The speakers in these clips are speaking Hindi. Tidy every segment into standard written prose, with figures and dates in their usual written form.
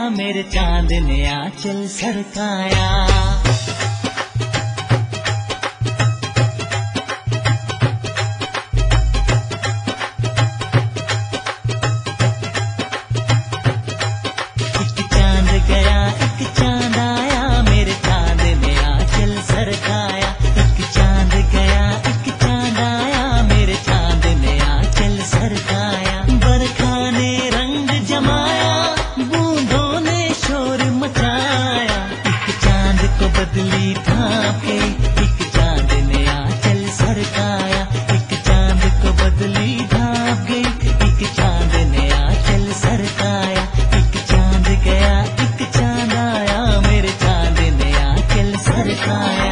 मेरे चांद ने आंचल सरकाया। एक चांद गया एक चांद आया, मेरे चांद ने आंचल सरकाया। एक चांद गया एक चांद आया, मेरे चांद ने आंचल सरकाया। बरखा ने रंग जमाया, बूंदों ने शोर मचाया। एक चांद को बदली ढांप के एक चांद ने आंचल सरकाया। एक चांद को बदली ढांप के एक चांद ने आंचल सरकाया। एक चांद गया एक चांद आया, मेरे चांद ने आंचल सरकाया।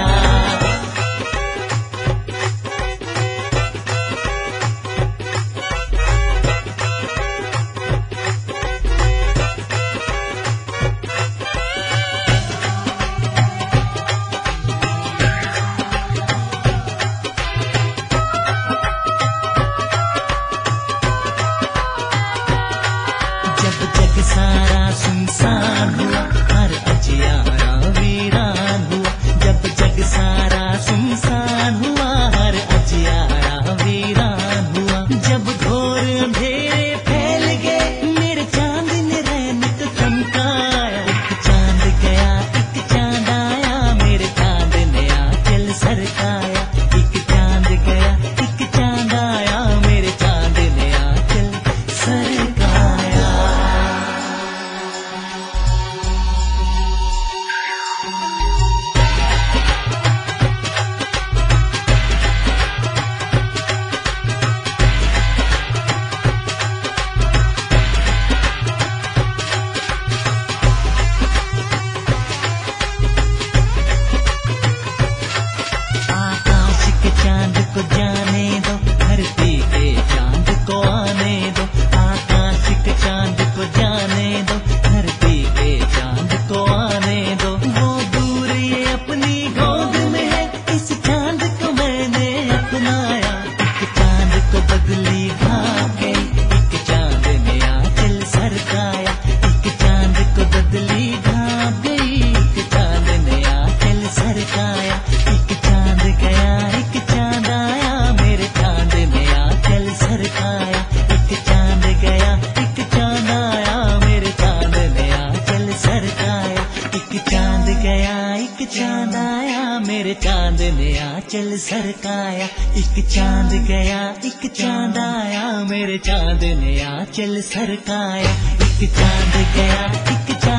जब जग सारा सुनसान हुआ, हर अजियारा वीरान हुआ। जब जग सारा सुनसान हुआ, हर अजियारा वीरान हुआ। जब घोर अंधेरे फैल गए, मेरे चांद ने रैनक चमकाया। एक चांद गया एक चांद आया, मेरे चांद ने आंचल सरकाया। एक चांद गया एक चांद आया, मेरे चांद ने आंचल सरकाया। आकाश के चांद को जाने दो, धरती के चांद को आने दो। आकाश के चांद को जाने दो, धरती के चांद को आने दो। वो दूर ये अपनी गोद में है, इस चांद को मैंने अपनाया। एक चांद को बदली ढांप गई, एक चांद ने आंचल सरकाया। एक चांद को बदली ढांप गई, एक चांद ने आंचल सरकाया। एक चांद गया एक चांद आया, मेरे चांद ने आंचल सरकाया। एक चांद गया एक चांद आया, मेरे चांद ने आंचल सरकाया। एक चांद गया एक चांद आया, मेरे चांद ने आंचल सरकाया। एक चांद गया एक चांद आया, मेरे चांद ने आंचल सरकाया। एक चांद गया एक चांद